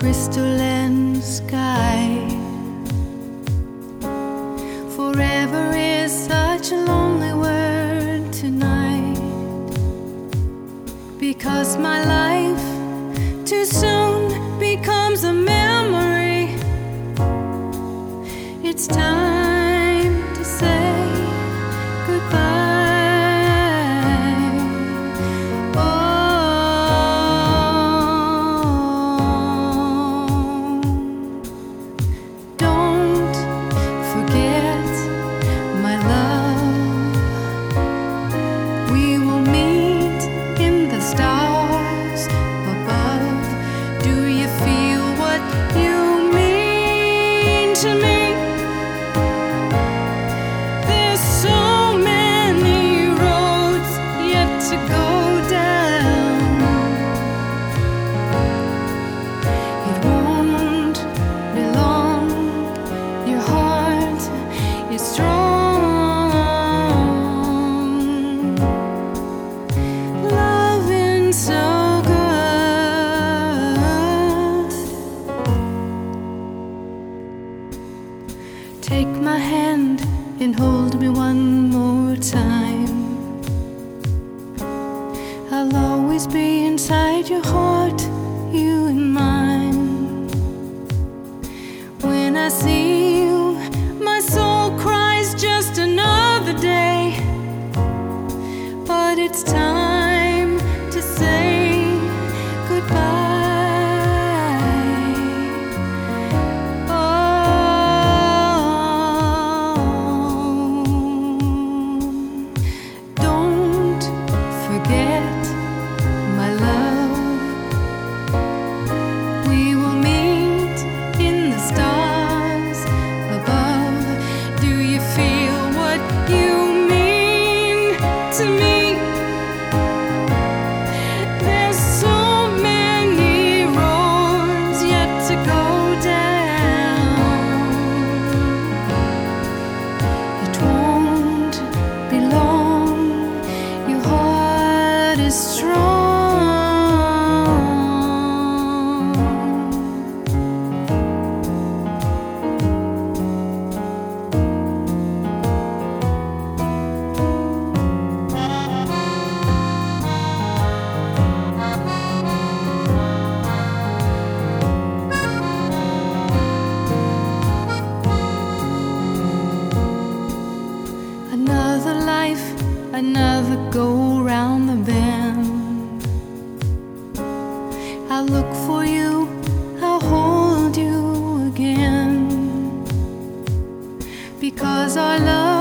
crystal and sky. Forever is such a lonely word tonight, because my life too soon becomes a memory. It's time to say goodbye. Take my hand and hold me one more time. I'll always be inside your heart, you and mine. When I see you, my soul cries just another day. But it's time to say goodbye. Another go round the bend. I'll look for you, I'll hold you again, because our love